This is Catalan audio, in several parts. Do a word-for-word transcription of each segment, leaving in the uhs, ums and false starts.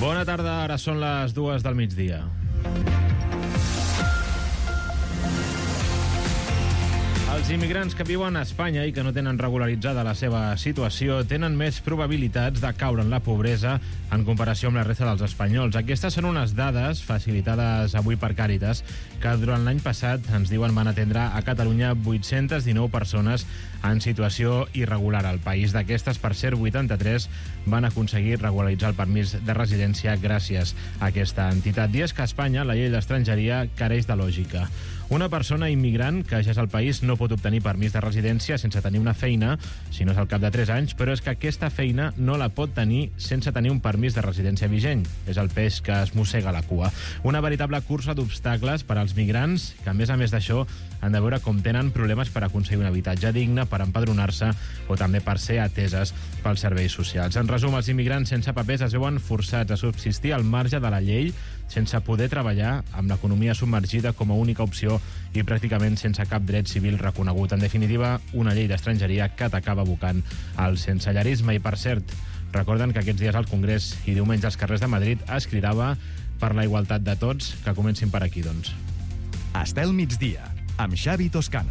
Bona tarda, ara són les dues del migdia. Els immigrants que viuen a Espanya i que no tenen regularitzada la seva situació tenen més probabilitats de caure en la pobresa en comparació amb la resta dels espanyols. Aquestes són unes dades facilitades avui per Càritas que durant l'any passat ens diuen van atendre a Catalunya vuit-centes dinou persones en situació irregular al país. D'aquestes, per cert, vuitanta-tres van aconseguir regularitzar el permís de residència gràcies a aquesta entitat. I és que a Espanya la llei d'estrangeria careix de lògica. Una persona immigrant que ja és al país no pot obtenir permís de residència sense tenir una feina, si no és al cap de tres anys, però és que aquesta feina no la pot tenir sense tenir un permís de residència vigent. És el peix que es mossega la cua. Una veritable cursa d'obstacles per als migrants que, a més a més d'això, han de veure com tenen problemes per aconseguir un habitatge digne, per empadronar-se o també per ser ateses pels serveis socials. En resum, els immigrants sense papers es veuen forçats a subsistir al marge de la llei sense poder treballar, amb l'economia submergida com a única opció i pràcticament sense cap dret civil reconegut. En definitiva, una llei d'estrangeria que t'acaba abocant al sensellarisme. I, per cert, recorden que aquests dies al Congrés i diumenge als carrers de Madrid es cridava per la igualtat de tots. Que comencin per aquí, doncs. Estel migdia, amb Xavi Toscano.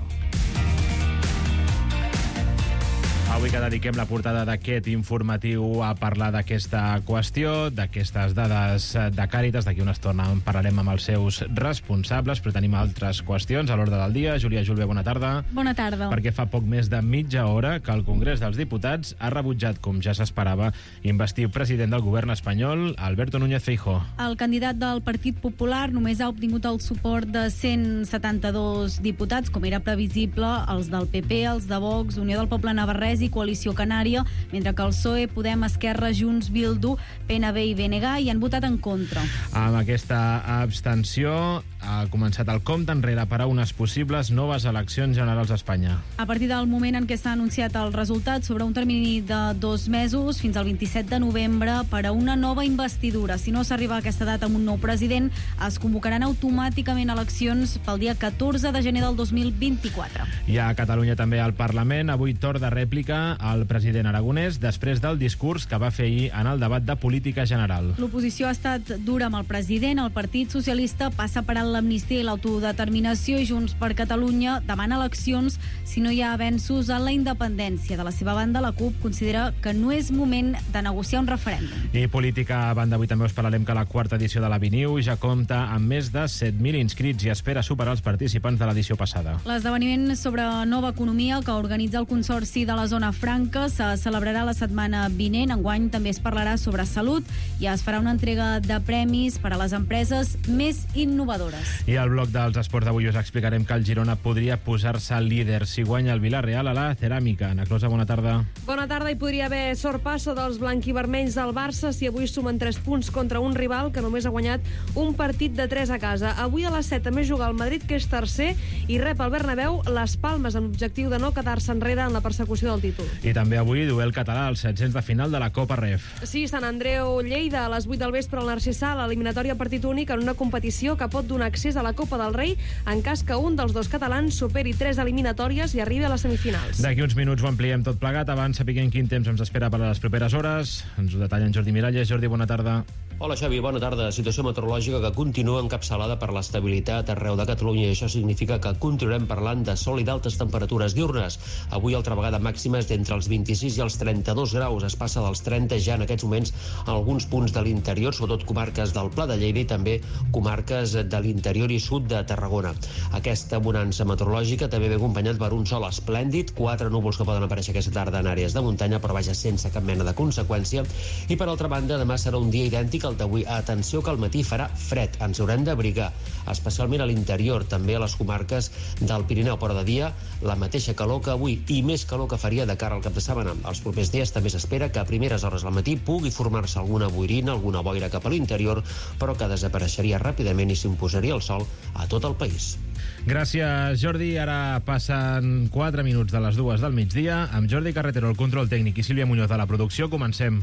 Avui que dediquem la portada d'aquest informatiu a parlar d'aquesta qüestió, d'aquestes dades de Càritas. D'aquí una estona en parlarem amb els seus responsables, però tenim altres qüestions a l'ordre del dia. Júlia Julve, bona tarda. Bona tarda. Perquè fa poc més de mitja hora que el Congrés dels Diputats ha rebutjat, com ja s'esperava, investir president del govern espanyol, Alberto Núñez Feijóo. El candidat del Partit Popular només ha obtingut el suport de cent setanta-dos diputats, com era previsible, els del P P, els de Vox, Unió del Poble Navarrès i Coalició Canària, mentre que el P S O E, Podem, Esquerra, Junts, Bildu, P N B i B N G hi han votat en contra. Amb aquesta abstenció ha començat el compte enrere per a unes possibles noves eleccions generals a Espanya. A partir del moment en què s'ha anunciat el resultat, sobre un termini de dos mesos, fins al vint-i-set de novembre, per a una nova investidura. Si no s'arriba a aquesta data amb un nou president, es convocaran automàticament eleccions pel dia catorze de gener del dos mil vint-i-quatre. I a Catalunya també al Parlament, avui torn de rèplica al president aragonès després del discurs que va fer ahir en el debat de política general. L'oposició ha estat dura amb el president. El Partit Socialista passa per l'amnistia i l'autodeterminació i Junts per Catalunya demana eleccions si no hi ha avenços en la independència. De la seva banda, la CUP considera que no és moment de negociar un referèndum. I política a banda, avui també us parlarem que la quarta edició de la Viniu ja compta amb més de set mil inscrits i espera superar els participants de l'edició passada. L'esdeveniment sobre nova economia que organitza el Consorci de la Zona Franca se celebrarà la setmana vinent. Enguany també es parlarà sobre salut i es farà una entrega de premis per a les empreses més innovadores. I al bloc dels esports d'avui us explicarem que el Girona podria posar-se líder si guanya el Villarreal a la ceràmica. Ana Closa, bona tarda. Bona tarda. Hi podria haver sorpasso dels blanquivermells del Barça si avui sumen tres punts contra un rival que només ha guanyat un partit de tres a casa. Avui a les set també juga el Madrid, que és tercer, i rep al Bernabéu les Palmes amb l'objectiu de no quedar-se enrere en la persecució del títol. I també avui duel català als setzents de final de la Copa Ref. Sí, Sant Andreu Lleida a les vuit del vespre al Narcissà, l'eliminatòria partit únic en una competició que pot donar accés a la Copa del Rei en cas que un dels dos catalans superi tres eliminatòries i arribi a les semifinals. D'aquí uns minuts ho ampliem tot plegat. Abans sapiguem quin temps ens espera per a les properes hores. Ens ho detalla en Jordi Miralles. Jordi, bona tarda. Hola Xavi, bona tarda. Situació meteorològica que continua encapçalada per l'estabilitat arreu de Catalunya i això significa que continuarem parlant de sol i d'altes temperatures diurnes. Avui altra vegada màximes d'entre els vint-i-sis i els trenta-dos graus. Es passa dels trenta ja en aquests moments a alguns punts de l'interior, sobretot comarques del Pla de Lleida i també comarques de l'interior i sud de Tarragona. Aquesta bonança meteorològica també ve acompanyat per un sol esplèndid, quatre núvols que poden aparèixer aquesta tarda en àrees de muntanya, però vaja sense cap mena de conseqüència. I per altra banda, demà serà un dia idèntic al d'avui. Atenció que al matí farà fred, ens haurem d'abrigar, especialment a l'interior, també a les comarques del Pirineu, però de dia la mateixa calor que avui i més calor que faria de cara al cap de setmana. Els propers dies també s'espera que a primeres hores del matí pugui formar-se alguna boirina, alguna boira cap a l'interior, però que desapareixeria ràpidament i s'imposaria el sol a tot el país. Gràcies, Jordi. Ara passen quatre minuts de les dues del migdia. Amb Jordi Carretero, el control tècnic, i Sílvia Muñoz de la producció, comencem.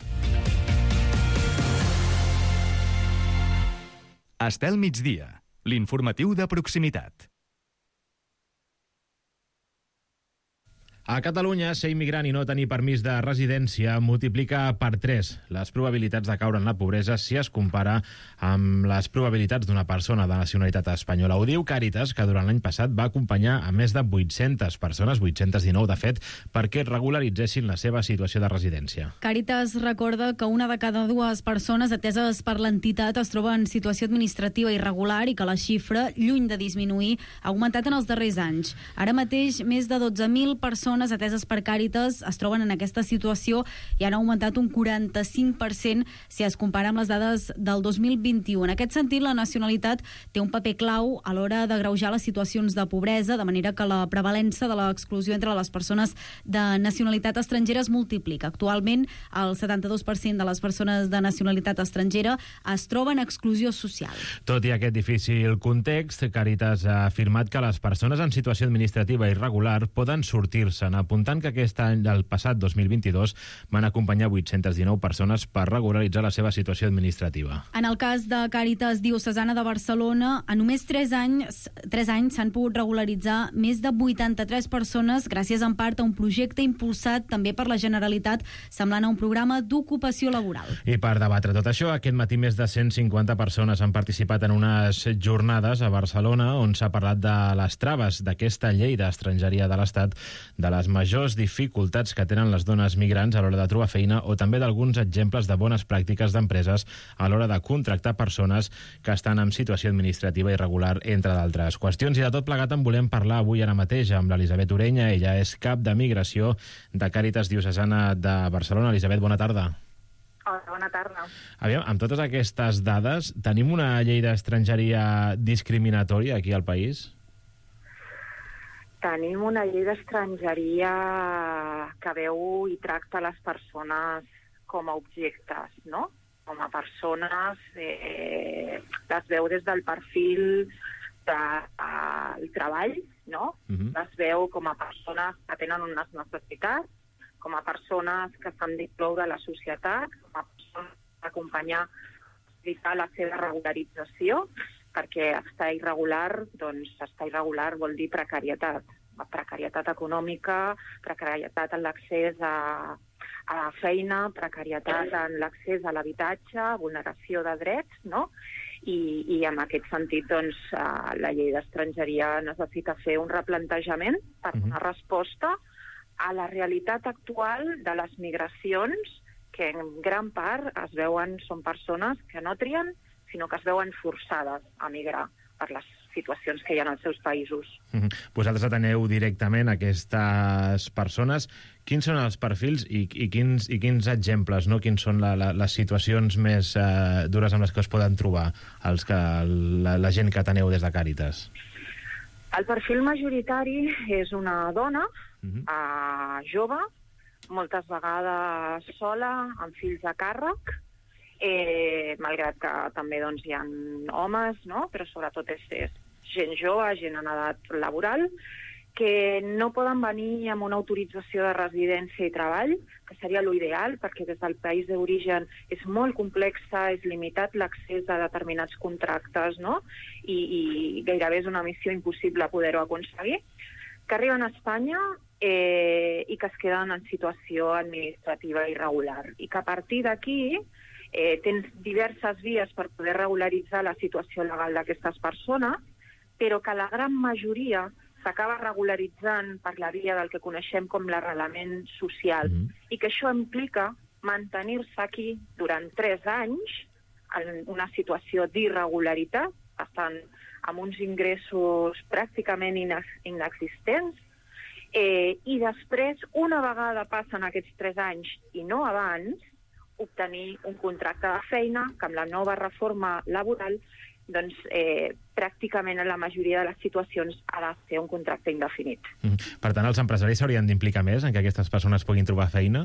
Estel migdia, l'informatiu de proximitat. A Catalunya, ser immigrant i no tenir permís de residència multiplica per tres les probabilitats de caure en la pobresa si es compara amb les probabilitats d'una persona de nacionalitat espanyola. Ho diu Càritas, que durant l'any passat va acompanyar a més de vuit-centes persones, vuit-centes dinou de fet, perquè regularitzessin la seva situació de residència. Càritas recorda que una de cada dues persones ateses per l'entitat es troba en situació administrativa irregular i que la xifra, lluny de disminuir, ha augmentat en els darrers anys. Ara mateix, més de dotze mil persones ateses per Càritas es troben en aquesta situació i han augmentat un quaranta-cinc per cent si es compara amb les dades del dos mil vint-i-u. En aquest sentit, la nacionalitat té un paper clau a l'hora d'agreujar les situacions de pobresa, de manera que la prevalença de l'exclusió entre les persones de nacionalitat estrangera es multiplica. Actualment, el setanta-dos per cent de les persones de nacionalitat estrangera es troben en exclusió social. Tot i aquest difícil context, Càritas ha afirmat que les persones en situació administrativa irregular poden sortir-se, apuntant que aquest any, el passat dos mil vint-i-dos, van acompanyar vuit-centes dinou persones per regularitzar la seva situació administrativa. En el cas de Càritas Diocesana de Barcelona, en només tres anys tres anys s'han pogut regularitzar més de vuitanta-tres persones gràcies en part a un projecte impulsat també per la Generalitat, semblant a un programa d'ocupació laboral. I per debatre tot això, aquest matí més de cent cinquanta persones han participat en unes jornades a Barcelona on s'ha parlat de les traves d'aquesta llei d'estrangeria de l'Estat, de les majors dificultats que tenen les dones migrants a l'hora de trobar feina o també d'alguns exemples de bones pràctiques d'empreses a l'hora de contractar persones que estan en situació administrativa irregular, entre d'altres qüestions. I de tot plegat en volem parlar avui ara mateix amb l'Elisabet Orenya. Ella és cap de migració de Càritas Diocesana de Barcelona. Elisabet, bona tarda. Hola, bona tarda. Aviam, amb totes aquestes dades, tenim una llei d'estrangeria discriminatòria aquí al país? Tenim una llei d'estrangeria que veu i tracta les persones com a objectes, no? Com a persones, eh, les veu des del perfil del de, treball, no? Uh-huh. Les veu com a persones que tenen unes necessitats, com a persones que s'han d'incloure a la societat, com a persones que acompanyar la seva regularització, perquè estar irregular, doncs estar irregular vol dir precarietat. Precarietat econòmica, precarietat en l'accés a, a la feina, precarietat en l'accés a l'habitatge, vulneració de drets, no? I, i en aquest sentit, doncs, la llei d'estrangeria necessita fer un replantejament per donar resposta a la realitat actual de les migracions, que en gran part es veuen, són persones que no trien, sinó que es veuen forçades a migrar per les situacions que hi ha als seus països. Mm-hmm. Vosaltres ateneu directament aquestes persones. Quins són els perfils i, i, quins, i quins exemples, no? Quins són la, la, les situacions més eh, dures amb les que es poden trobar els que, la, la gent que ateneu des de Càritas? El perfil majoritari és una dona, mm-hmm. eh, jove, moltes vegades sola, amb fills a càrrec, Eh, malgrat que també doncs, hi ha homes, no? Però sobretot és, és gent jove, gent en edat laboral, que no poden venir amb una autorització de residència i treball, que seria l'ideal, perquè des del país d'origen és molt complexa, és limitat l'accés a determinats contractes, no? I, i gairebé és una missió impossible poder-ho aconseguir, que arriben a Espanya eh, i que es queden en situació administrativa irregular. I que a partir d'aquí Eh, tens diverses vies per poder regularitzar la situació legal d'aquestes persones, però que la gran majoria s'acaba regularitzant per la via del que coneixem com l'arrelament social, mm. i que això implica mantenir-se aquí durant tres anys en una situació d'irregularitat, estan amb uns ingressos pràcticament inexistents, eh, i després, una vegada passen aquests tres anys i no abans, obtenir un contracte de feina que amb la nova reforma laboral doncs, eh, pràcticament en la majoria de les situacions ha de ser un contracte indefinit. Mm. Per tant, els empresaris s'haurien d'implicar més en que aquestes persones puguin trobar feina?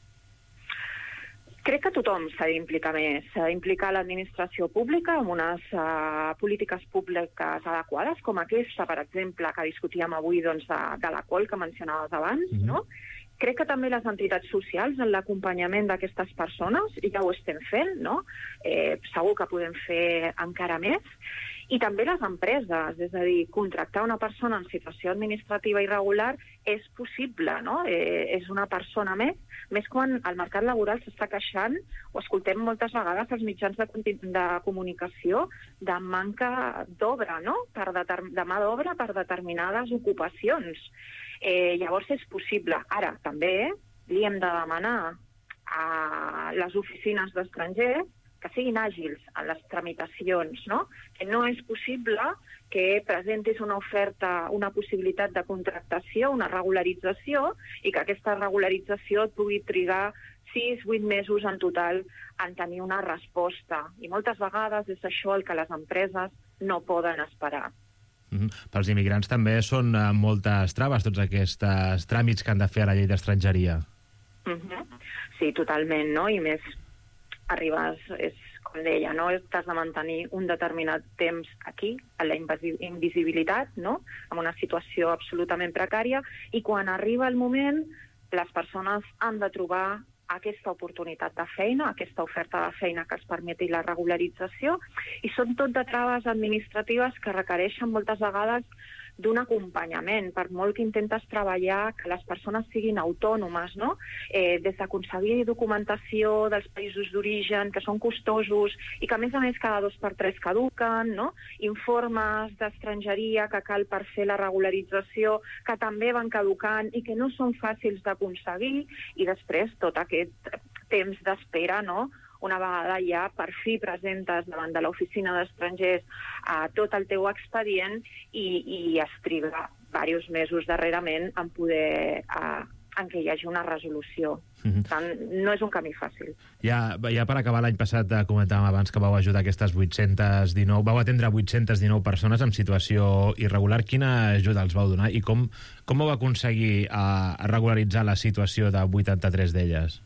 Crec que tothom s'ha d'implicar més. S'ha d'implicar l'administració pública amb unes uh, polítiques públiques adequades, com aquesta, per exemple, que discutíem avui doncs, de, de la col que mencionaves abans, mm-hmm. no? Crec que també les entitats socials en l'acompanyament d'aquestes persones, ja ho estem fent, no? Eh, segur que podem fer encara més. I també les empreses, és a dir, contractar una persona en situació administrativa irregular és possible, no? Eh, és una persona més, més quan el mercat laboral s'està queixant, o escoltem moltes vegades als mitjans de, de comunicació, de manca d'obra, no? Per de mà d'obra per determinades ocupacions. Eh, llavors és possible. Ara, també li hem de demanar a les oficines d'estrangers que siguin àgils en les tramitacions, no? Que no és possible que presentis una oferta, una possibilitat de contractació, una regularització, i que aquesta regularització et pugui trigar sis, vuit mesos en total en tenir una resposta. I moltes vegades és això el que les empreses no poden esperar. Mm-hmm. Pels immigrants també són uh, moltes traves, tots aquests tràmits que han de fer a la llei d'estrangeria. Mm-hmm. Sí, totalment, no? I més arribes, és com deia, no? T'has de mantenir un determinat temps aquí, a la invisibilitat, no? En una situació absolutament precària, i quan arriba el moment, les persones han de trobar aquesta oportunitat de feina, aquesta oferta de feina que els permeti la regularització, i són tot de traves administratives que requereixen moltes vegades d'un acompanyament, per molt que intentes treballar, que les persones siguin autònomes, no? Eh, des d'aconseguir documentació dels països d'origen, que són costosos, i que a més a més cada dos per tres caduquen, no? Informes d'estrangeria que cal per fer la regularització, que també van caducant i que no són fàcils d'aconseguir, i després tot aquest temps d'espera, no? Una vegada ja per fi presentes davant de l'oficina d'estrangers a tot el teu expedient i, i es triga diversos mesos darrerament en poder a, en què hi hagi una resolució. Mm-hmm. Per tant, no és un camí fàcil. Ja, ja per acabar, l'any passat comentàvem abans que vau ajudar aquestes vuit-centes dinou, vau atendre vuit-centes dinou persones en situació irregular. Quina ajuda els vau donar i com, com vau aconseguir a, a regularitzar la situació de vuitanta-tres d'elles?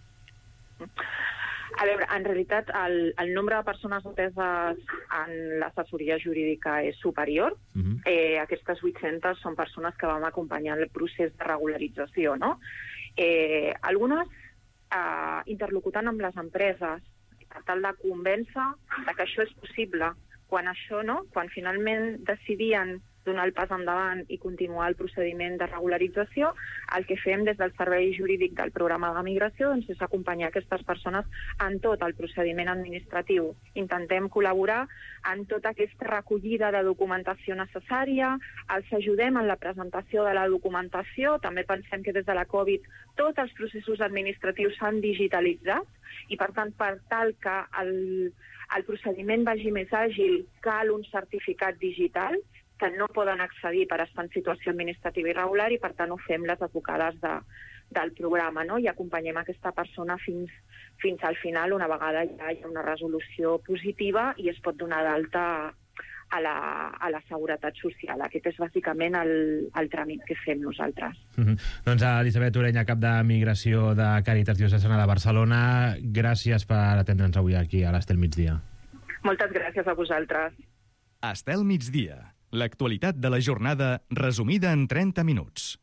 A veure, en realitat el, el nombre de persones ateses en l'assessoria jurídica és superior. Uh-huh. Eh, aquestes vuit-centes són persones que vam acompanyar el procés de regularització, no? Eh, algunes eh, interlocutant amb les empreses per tal de convèncer de que això és possible. Quan això, no? Quan finalment decidien donar el pas endavant i continuar el procediment de regularització, el que fem des del servei jurídic del programa de migració doncs, és acompanyar aquestes persones en tot el procediment administratiu. Intentem col·laborar en tota aquesta recollida de documentació necessària, els ajudem en la presentació de la documentació, també pensem que des de la Covid tots els processos administratius s'han digitalitzat i, per tant, per tal que el, el procediment vagi més àgil, cal un certificat digital que no poden accedir per estar en situació administrativa irregular i, per tant, ho fem les advocades de, del programa, no? I acompanyem aquesta persona fins, fins al final, una vegada ja hi ha una resolució positiva i es pot donar d'alta a la, a la Seguretat Social. Aquest és bàsicament el, el tràmit que fem nosaltres. Mm-hmm. Doncs Elisabet Orenya, cap de Migració de Càritas Diocesana de Barcelona, gràcies per atendre'ns avui aquí a l'Estel Migdia. Moltes gràcies a vosaltres. Estel Migdia. L'actualitat de la jornada resumida en trenta minuts.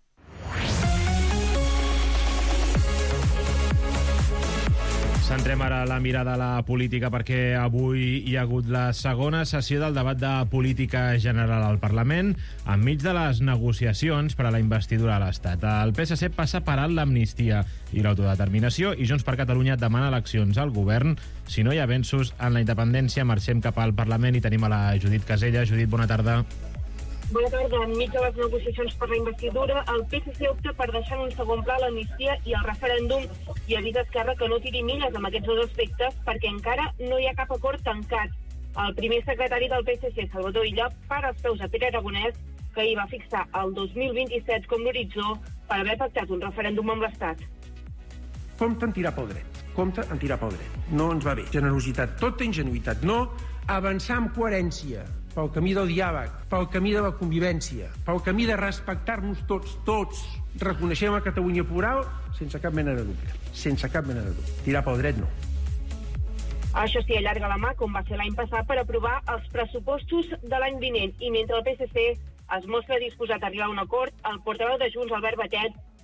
Centrem ara la mirada a la política perquè avui hi ha hagut la segona sessió del debat de política general al Parlament enmig de les negociacions per a la investidura a l'Estat. El P S C passa per alt l'amnistia i l'autodeterminació i Junts per Catalunya demana eleccions al govern si no hi ha avenços en la independència. Marxem cap al Parlament i tenim a la Judit Casella. Judit, bona tarda. Bona tarda. Enmig de les negociacions per la investidura, el P S C opta per deixar en un segon pla l'amnistia i el referèndum i avisa Esquerra que no tiri milles amb aquests dos aspectes perquè encara no hi ha cap acord tancat. El primer secretari del P S C, Salvador Illa, para els peus a Pere Aragonès, que hi va fixar el dos mil vint-i-set com l'horitzó per haver pactat un referèndum amb l'Estat. Compte en tirar pel dret. Compte en tirar pel dret. No ens va bé. Generositat, tota ingenuïtat. No avançar amb coherència pel camí del diàleg, pel camí de la convivència, pel camí de respectar-nos tots, tots. Reconeixem a Catalunya plural sense cap mena de dubte. Sense cap mena de dubte. Tirar pel dret, no. Això sí, allarga la mà, com va ser l'any passat, per aprovar els pressupostos de l'any vinent. I mentre el P S C es mostra disposat a arribar a un acord, el portaveu de Junts, Albert Batet,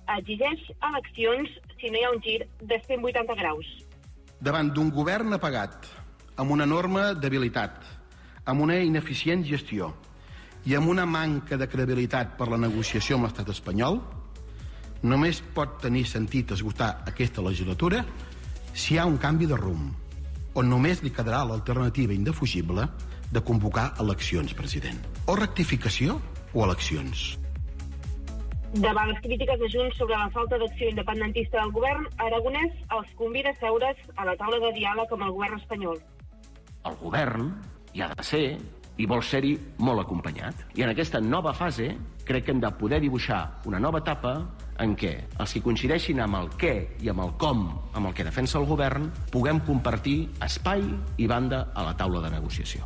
exigeix eleccions si no hi ha un gir de cent vuitanta graus. Davant d'un govern apagat, amb una enorme debilitat, amb una ineficient gestió i amb una manca de credibilitat per la negociació amb l'estat espanyol, només pot tenir sentit esgotar aquesta legislatura si hi ha un canvi de rumb, on només li quedarà l'alternativa indefugible de convocar eleccions, president. O rectificació o eleccions. Davant les crítiques de Junts sobre la falta d'acció independentista del govern, Aragonès els convida a seure's a la taula de diàleg amb el govern espanyol. El govern hi ha de ser i vol ser-hi molt acompanyat. I en aquesta nova fase crec que hem de poder dibuixar una nova etapa en què els que coincideixin amb el què i amb el com amb el que defensa el govern puguem compartir espai i banda a la taula de negociació.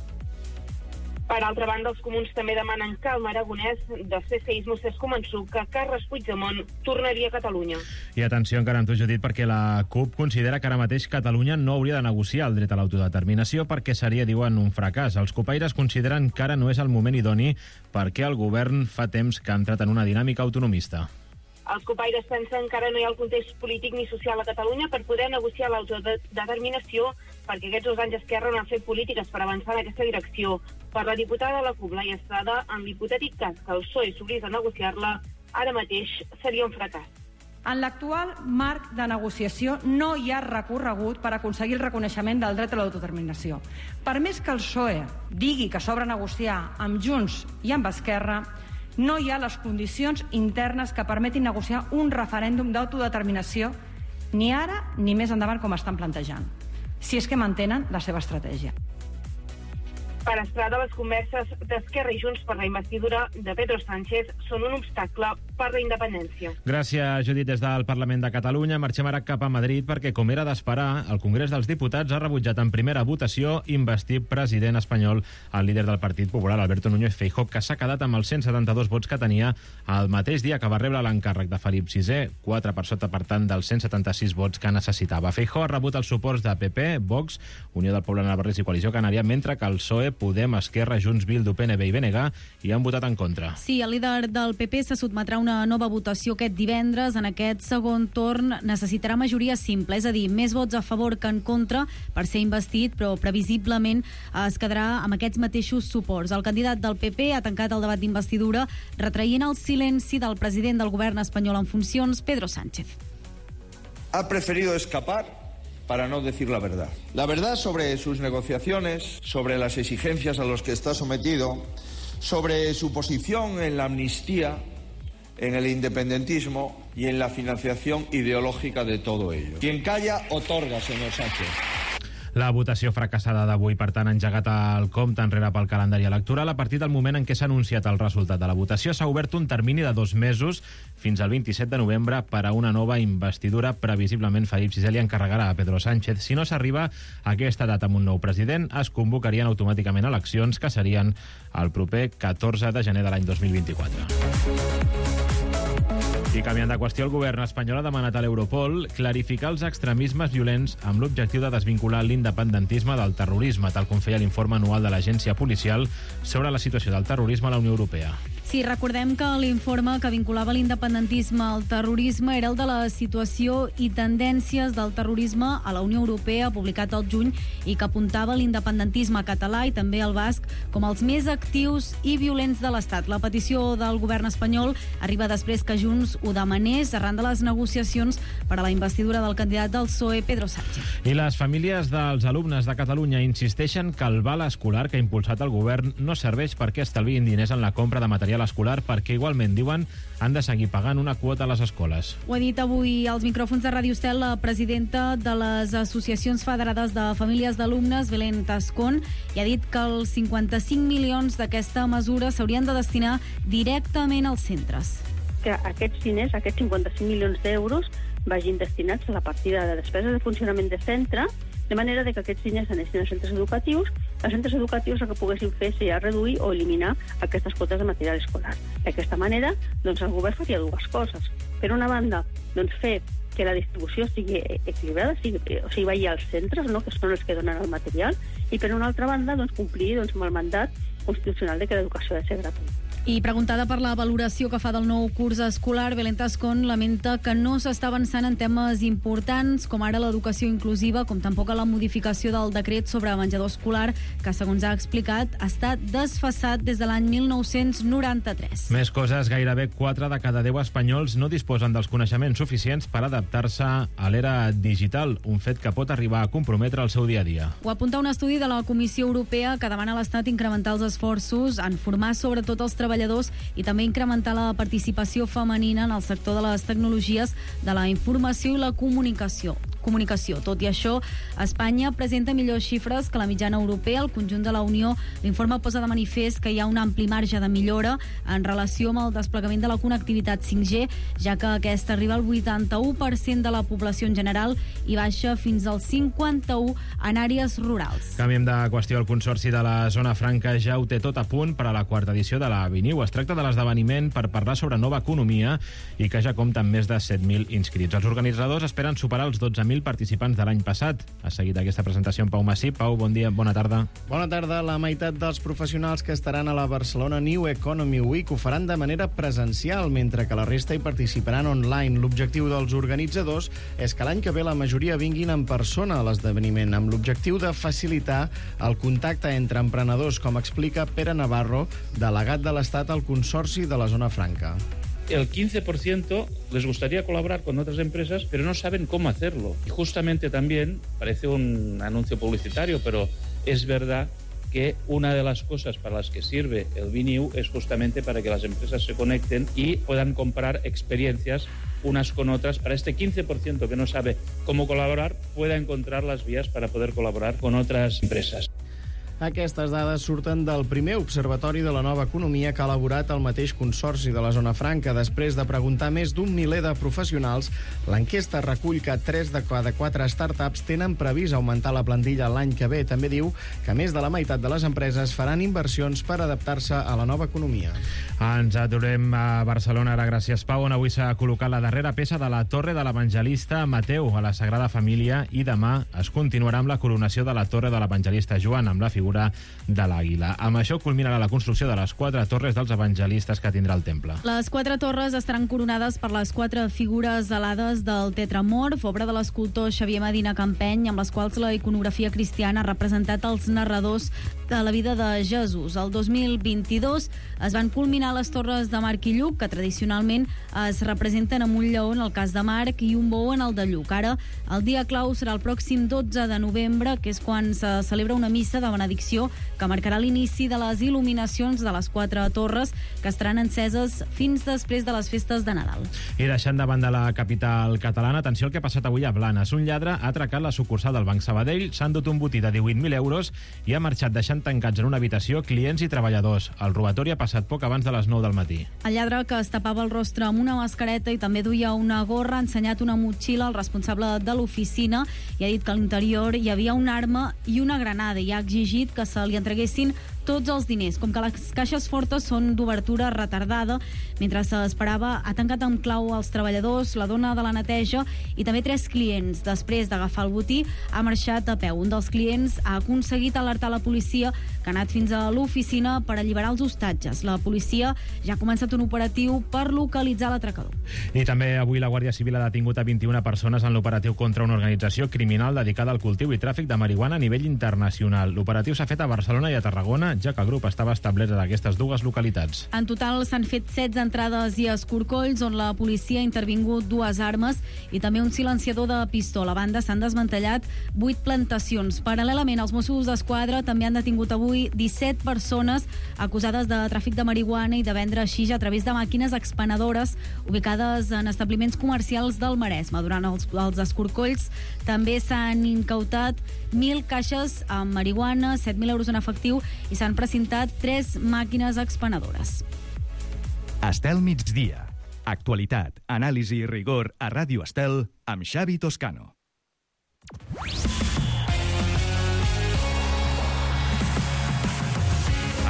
Per altra banda, els comuns també demanen calma. Aragonès del C C I mostrés convençut que Carles Puigdemont tornaria a Catalunya. I atenció encara amb tu, Judit, perquè la CUP considera que ara mateix Catalunya no hauria de negociar el dret a l'autodeterminació perquè seria, diuen, un fracàs. Els copaires consideren que ara no és el moment idoni perquè el govern fa temps que ha entrat en una dinàmica autonomista. Els copaires pensen que ara no hi ha el context polític ni social a Catalunya per poder negociar l'autodeterminació perquè aquests dos anys Esquerra no han fet polítiques per avançar en aquesta direcció. Per la diputada de la CUP, Laia Estrada, en l'hipotètic cas que el P S O E s'obrís a negociar-la, ara mateix seria un fracàs. En l'actual marc de negociació no hi ha recorregut per aconseguir el reconeixement del dret a l'autodeterminació. Per més que el P S O E digui que s'obre a negociar amb Junts i amb Esquerra, no hi ha les condicions internes que permetin negociar un referèndum d'autodeterminació ni ara ni més endavant com estan plantejant, si és que mantenen la seva estratègia. Per Estrada, les converses d'Esquerra i Junts per la investidura de Pedro Sánchez són un obstacle per la independència. Gràcies, Judit. Des del Parlament de Catalunya marxem ara cap a Madrid perquè, com era d'esperar, el Congrés dels Diputats ha rebutjat en primera votació investir president espanyol el líder del Partit Popular, Alberto Núñez Feijóo, que s'ha quedat amb els cent setanta-dos vots que tenia el mateix dia que va rebre l'encàrrec de Felip sisè, quatre per sota, per tant, dels cent setanta-sis vots que necessitava. Feijóo ha rebut els suports de P P, Vox, Unió del Poble Navarrès i Coalició Canària, mentre que el P S O E, Podem, Esquerra, Junts, Bildu, P N B i B N G hi han votat en contra. Sí, el líder del P P se sotmetrà a una nova votació aquest divendres. En aquest segon torn necessitarà majoria simple, és a dir, més vots a favor que en contra per ser investit, però previsiblement es quedarà amb aquests mateixos suports. El candidat del P P ha tancat el debat d'investidura retraient el silenci del president del govern espanyol en funcions, Pedro Sánchez. Ha preferido escapar para no decir la verdad. La verdad sobre sus negociaciones, sobre las exigencias a los que está sometido, sobre su posición en la amnistía, en el independentismo y en la financiación ideológica de todo ello. Quien calla, otorga, señor Sánchez. La votació fracassada d'avui, per tant, ha engegat el compte enrere pel calendari electoral. A partir del moment en què s'ha anunciat el resultat de la votació, s'ha obert un termini de dos mesos fins al vint-i-set de novembre per a una nova investidura. Previsiblement, Felip sisè li encarregarà a Pedro Sánchez. Si no s'arriba a aquesta data amb un nou president, es convocarien automàticament eleccions que serien el proper catorze de gener de l'any dos mil vint-i-quatre. I canviant de qüestió, el govern espanyol ha demanat a l'Europol clarificar els extremismes violents amb l'objectiu de desvincular l'independentisme del terrorisme, tal com feia l'informe anual de l'agència policial sobre la situació del terrorisme a la Unió Europea. Sí, recordem que l'informe que vinculava l'independentisme al terrorisme era el de la situació i tendències del terrorisme a la Unió Europea, publicat al juny, i que apuntava l'independentisme català i també el basc com els més actius i violents de l'Estat. La petició del govern espanyol arriba després que Junts ho demanés arran de les negociacions per a la investidura del candidat del P S O E, Pedro Sánchez. I les famílies dels alumnes de Catalunya insisteixen que el val escolar que ha impulsat el govern no serveix perquè estalviïn diners en la compra de material escolar, perquè igualment, diuen, han de seguir pagant una quota a les escoles. Ho ha dit avui als micròfons de Ràdio Estel la presidenta de les associacions federades de famílies d'alumnes, Belén Tascón, i ha dit que els cinquanta-cinc milions d'aquesta mesura s'haurien de destinar directament als centres. Que aquests diners, aquests cinquanta-cinc milions d'euros, vagin destinats a la partida de despeses de funcionament de centre, de manera que aquests diners anessin als centres educatius. Els centres educatius el que poguessin fer seria reduir o eliminar aquestes quotes de material escolar. D'aquesta manera, doncs, el govern faria dues coses. Per una banda, doncs, fer que la distribució sigui equilibrada, sigui, o sigui, vagi als centres, no?, que són els que donen el material, i per una altra banda, doncs, complir doncs, amb el mandat constitucional de que l'educació ha de ser gratuïta. I preguntada per la valoració que fa del nou curs escolar, Belén Tascón lamenta que no s'està avançant en temes importants, com ara l'educació inclusiva, com tampoc a la modificació del decret sobre menjador escolar, que, segons ha explicat, està desfasat des de l'any mil nou-cents noranta-tres. Més coses, gairebé quatre de cada deu espanyols no disposen dels coneixements suficients per adaptar-se a l'era digital, un fet que pot arribar a comprometre el seu dia a dia. Ho apunta un estudi de la Comissió Europea que demana a l'Estat incrementar els esforços en formar sobretot els treballadors i també incrementar la participació femenina en el sector de les tecnologies, de la informació i la comunicació. comunicació. Tot i això, Espanya presenta millors xifres que la mitjana europea. Al conjunt de la Unió, l'informe posa de manifest que hi ha un ampli marge de millora en relació amb el desplegament de la connectivitat cinc G, ja que aquesta arriba al vuitanta-u per cent de la població en general i baixa fins al cinquanta-u per cent en àrees rurals. Canviem de qüestió. El Consorci de la Zona Franca ja ho té tot a punt per a la quarta edició de la Viniu. Es tracta de l'esdeveniment per parlar sobre nova economia i que ja compta amb més de set mil inscrits. Els organitzadors esperen superar els dotze mil participants de l'any passat. Ha seguit aquesta presentació en Pau Massí. Pau, bon dia, bona tarda. Bona tarda. La meitat dels professionals que estaran a la Barcelona New Economy Week ho faran de manera presencial, mentre que la resta hi participaran online. L'objectiu dels organitzadors és que l'any que ve la majoria vinguin en persona a l'esdeveniment, amb l'objectiu de facilitar el contacte entre emprenedors, com explica Pere Navarro, delegat de l'Estat al Consorci de la Zona Franca. El quince por ciento les gustaría colaborar con otras empresas, pero no saben cómo hacerlo. Y justamente también, parece un anuncio publicitario, pero es verdad que una de las cosas para las que sirve el Viniu es justamente para que las empresas se conecten y puedan comprar experiencias unas con otras. Para este quince por ciento que no sabe cómo colaborar, pueda encontrar las vías para poder colaborar con otras empresas. Aquestes dades surten del primer observatori de la nova economia que ha elaborat el mateix Consorci de la Zona Franca. Després de preguntar més d'un miler de professionals, l'enquesta recull que tres de cada quatre startups tenen previst augmentar la plantilla l'any que ve. També diu que més de la meitat de les empreses faran inversions per adaptar-se a la nova economia. Ens aturem a Barcelona, ara gràcies, Pau, on avui s'ha col·locat la darrera peça de la Torre de l'Evangelista Mateu a la Sagrada Família, i demà es continuarà amb la coronació de la Torre de l'Evangelista Joan, amb la figura de l'àguila. Amb això culminarà la construcció de les quatre torres dels evangelistes que tindrà el temple. Les quatre torres estaran coronades per les quatre figures alades del tetramorf, obra de l'escultor Xavier Medina Campeny, amb les quals la iconografia cristiana ha representat els narradors de la vida de Jesús. El dos mil vint-i-dos es van culminar les torres de Marc i Lluc, que tradicionalment es representen amb un lleó en el cas de Marc i un bou en el de Lluc. Ara, el dia clau serà el pròxim dotze de novembre, que és quan se celebra una missa de benedicció que marcarà l'inici de les il·luminacions de les quatre torres, que estaran enceses fins després de les festes de Nadal. I deixant de banda la capital catalana, atenció al que ha passat avui a Blanes. Un lladre ha atracat la sucursal del Banc Sabadell, s'ha endut un botí de divuit mil euros i ha marxat deixant tancats en una habitació clients i treballadors. El robatori ha passat poc abans de les nou del matí. El lladre, que es tapava el rostre amb una mascareta i també duia una gorra, ha ensenyat una motxilla al responsable de l'oficina i ha dit que a l'interior hi havia una arma i una granada, i ha exigit que se li entreguessin tots els diners. Com que les caixes fortes són d'obertura retardada, mentre s'esperava, ha tancat amb clau els treballadors, la dona de la neteja i també tres clients. Després d'agafar el botí, ha marxat a peu. Un dels clients ha aconseguit alertar la policia, que ha anat fins a l'oficina per alliberar els hostatges. La policia ja ha començat un operatiu per localitzar l'atracador. I també avui la Guàrdia Civil ha detingut a vint-i-una persones en l'operatiu contra una organització criminal dedicada al cultiu i tràfic de marihuana a nivell internacional. L'operatiu s'ha fet a Barcelona i a Tarragona, ja que el grup estava establert en aquestes dues localitats. En total s'han fet setze entrades i escorcolls on la policia ha intervingut dues armes i també un silenciador de pistola. A banda, s'han desmantellat vuit plantacions. Paral·lelament, els Mossos d'Esquadra també han detingut avui disset persones acusades de tràfic de marihuana i de vendre xix a través de màquines expenedores ubicades en establiments comercials del Maresme. Durant els, els escorcolls també s'han incautat mil caixes amb marihuana, set mil euros en efectiu i s'han precintat tres màquines expenedores. Estel migdia. Actualitat, anàlisi i rigor a Ràdio Estel amb Xavi Toscano. Ara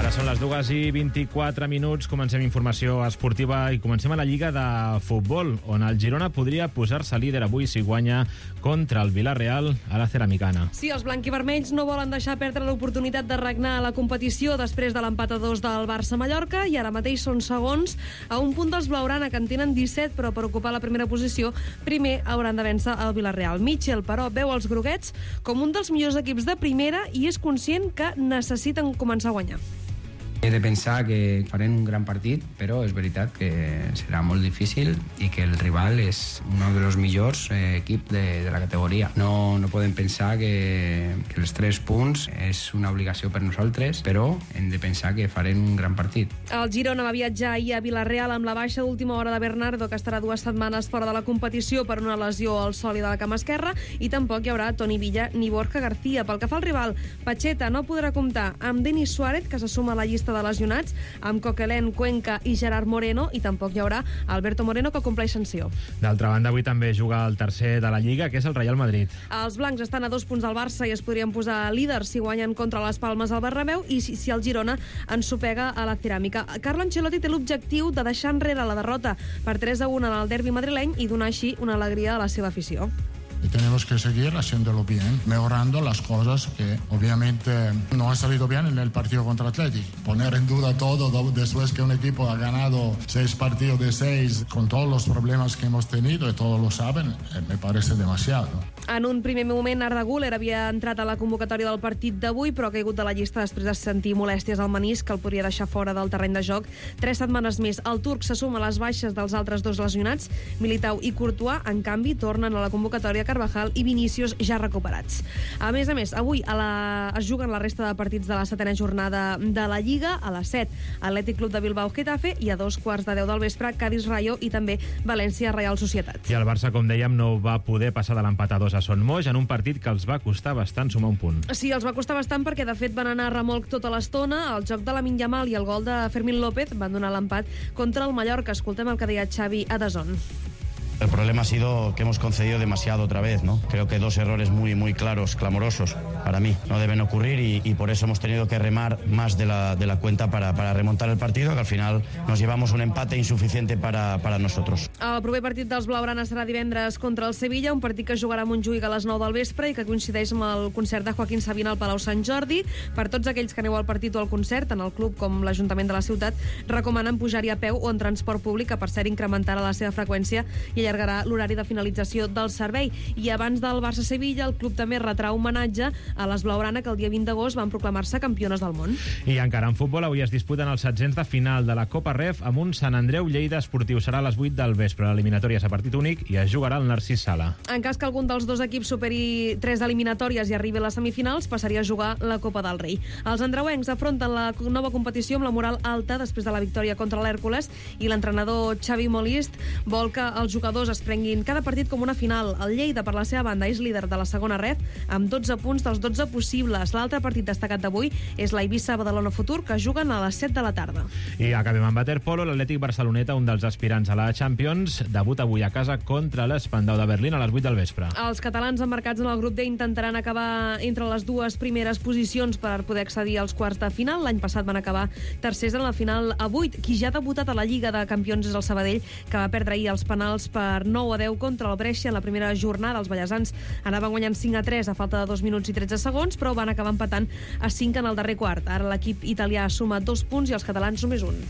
Ara són les dues i vint-i-quatre minuts, comencem informació esportiva i comencem a la Lliga de Futbol, on el Girona podria posar-se líder avui si guanya contra el Villarreal a la Ceramicana. Sí, els blanquivermells no volen deixar perdre l'oportunitat de regnar a la competició després de l'empat a dos del Barça-Mallorca i ara mateix són segons a un punt dels blaugrana, que en tenen disset, però per ocupar la primera posició primer hauran de vèncer el Villarreal. Mitchell, però, veu els groguets com un dels millors equips de primera i és conscient que necessiten començar a guanyar. He de pensar que farem un gran partit, però és veritat que serà molt difícil i que el rival és un dels millors eh, equips de, de la categoria. No, no podem pensar que, que els tres punts és una obligació per nosaltres, però hem de pensar que farem un gran partit. El Girona va viatjar ahir a Villarreal amb la baixa d'última hora de Bernardo, que estarà dues setmanes fora de la competició per una lesió al sòlid de la cama esquerra, i tampoc hi haurà Toni Villa ni Borja García. Pel que fa al rival, Pacheta no podrà comptar amb Denis Suárez, que se suma a la llista de lesionats, amb Coquelin, Cuenca i Gerard Moreno, i tampoc hi haurà Alberto Moreno, que compleix sanció. D'altra banda, avui també juga el tercer de la Lliga, que és el Real Madrid. Els blancs estan a dos punts del Barça i es podrien posar líders si guanyen contra les Palmes al Bernabéu i si, si el Girona ensopega a la Ceràmica. Carlo Ancelotti té l'objectiu de deixar enrere la derrota per tres a un en el derbi madrileny i donar així una alegria a la seva afició. Y tenemos que seguir haciéndolo bien, mejorando las cosas que obviamente no han salido bien en el partido contra Athletic. Poner en duda todo después que un equipo ha ganado seis partidos de seis con todos los problemas que hemos tenido y todos lo saben, me parece demasiado. En un primer moment, Arda Güler havia entrat a la convocatòria del partit d'avui, però ha caigut de la llista després de sentir molèsties al menisc, que el podria deixar fora del terreny de joc. Tres setmanes més. El turc se suma a les baixes dels altres dos lesionats, Militao i Courtois. En canvi, tornen a la convocatòria Carvajal i Vinícius, ja recuperats. A més a més, avui a la... es juguen la resta de partits de la setena jornada de la Lliga. A les set, Atlètic Club de Bilbao Getafe, i a dos quarts de deu del vespre, Cádiz Rayo i també València Real Societat. I el Barça, com dèiem, no va poder passar de l'empat a dos a Son Moix en un partit que els va costar bastant sumar un punt. Sí, els va costar bastant perquè, de fet, van anar a remolc tota l'estona. El joc de Lamine Yamal i el gol de Fermín López van donar l'empat contra el Mallorca. Escoltem el que deia Xavi a D A Z N. El problema ha sido que hemos concedido demasiado otra vez, ¿no? Creo que dos errores muy, muy claros, clamorosos para mí. No deben ocurrir y, y por eso hemos tenido que remar más de la, de la cuenta para, para remontar el partido, que al final nos llevamos un empate insuficiente para, para nosotros. El proper partit dels blaugrana serà divendres contra el Sevilla, un partit que jugarà a Montjuïc a les nou del vespre i que coincideix amb el concert de Joaquín Sabina al Palau Sant Jordi. Per tots aquells que aneu al partit o al concert, tant el club com l'Ajuntament de la ciutat recomanen pujar-hi a peu o en transport públic, que per cert incrementarà la seva freqüència i allargarà l'horari de finalització del servei. I abans del Barça-Sevilla, el club també retrà homenatge a les blaugrana, que el dia vint d'agost van proclamar-se campiones del món. I encara en futbol, avui es disputen els setzents de final de la Copa Ref amb un Sant Andreu Lleida Esportiu. Serà a les vuit del vespre. L'eliminatòria és a partit únic i es jugarà al Narcís Sala. En cas que algun dels dos equips superi tres eliminatòries i arribi a les semifinals, passaria a jugar la Copa del Rei. Els andreuencs afronten la nova competició amb la moral alta després de la victòria contra l'Hèrcules i l'entrenador Xavi Molist vol que els jugadors es prenguin cada partit com una final. El Lleida, per la seva banda, és líder de la segona ref amb dotze punts dels dotze possibles. L'altre partit destacat d'avui és l'Eivissa Badalona Futur, que juguen a les set de la tarda. I acabem amb waterpolo. L'Atlètic Barceloneta, un dels aspirants a la Champions, debut avui a casa contra l'Spandau de Berlín a les vuit del vespre. Els catalans emmarcats en el grup D intentaran acabar entre les dues primeres posicions per poder accedir als quarts de final. L'any passat van acabar tercers en la final a vuit. Qui ja ha debutat a la Lliga de Campions és el Sabadell, que va perdre ahir els penals per nou a deu contra el Brescia en la primera jornada. Els ballesans anaven guanyant cinc a tres a falta de dos minuts i tretze segons, però van acabar empatant a cinc en el darrer quart. Ara l'equip italià ha sumat dos punts i els catalans només un.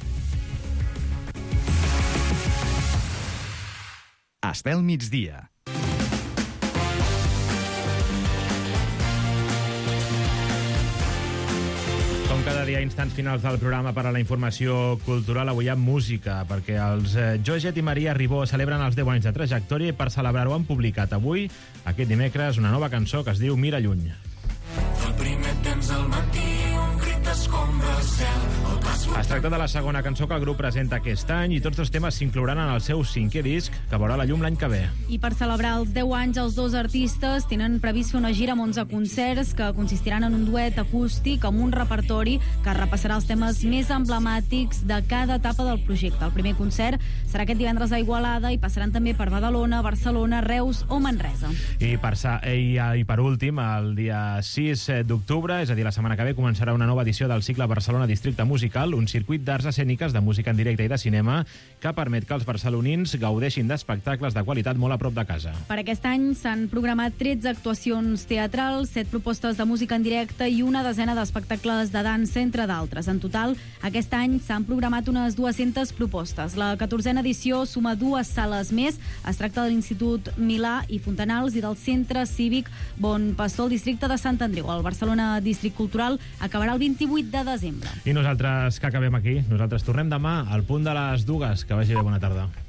Estel migdia. Com cada dia, instants finals del programa per a la informació cultural. Avui hi ha música, perquè els Joget i Maria Ribó celebren els deu anys de trajectòria i per celebrar-ho han publicat avui, aquest dimecres, una nova cançó que es diu Mira lluny. El primer temps al matí, un crit escombra el cel. Es tracta de la segona cançó que el grup presenta aquest any i tots dos temes s'inclouran en el seu cinquè disc, que veurà la llum l'any que ve. I per celebrar els deu anys, els dos artistes tenen previst fer una gira amb onze concerts que consistiran en un duet acústic amb un repertori que repassarà els temes més emblemàtics de cada etapa del projecte. El primer concert serà aquest divendres a Igualada i passaran també per Badalona, Barcelona, Reus o Manresa. I per, i, i per últim, el dia sis d'octubre, és a dir, la setmana que ve, començarà una nova edició edició del cicle Barcelona Districte Musical, un circuit d'arts escèniques, de música en directe i de cinema que permet que els barcelonins gaudeixin d'espectacles de qualitat molt a prop de casa. Per aquest any s'han programat tretze actuacions teatrals, set propostes de música en directe i una desena d'espectacles de dansa, entre d'altres. En total, aquest any s'han programat unes dues-centes propostes. La catorzena edició suma dues sales més. Es tracta de l'Institut Milà i Fontanals i del Centre Cívic Bon Pastor al districte de Sant Andreu. El Barcelona District Cultural acabarà el vint-i-vuit de desembre. I nosaltres que acabem aquí. Nosaltres tornem demà al punt de les dues. Que vagi bé, bona tarda.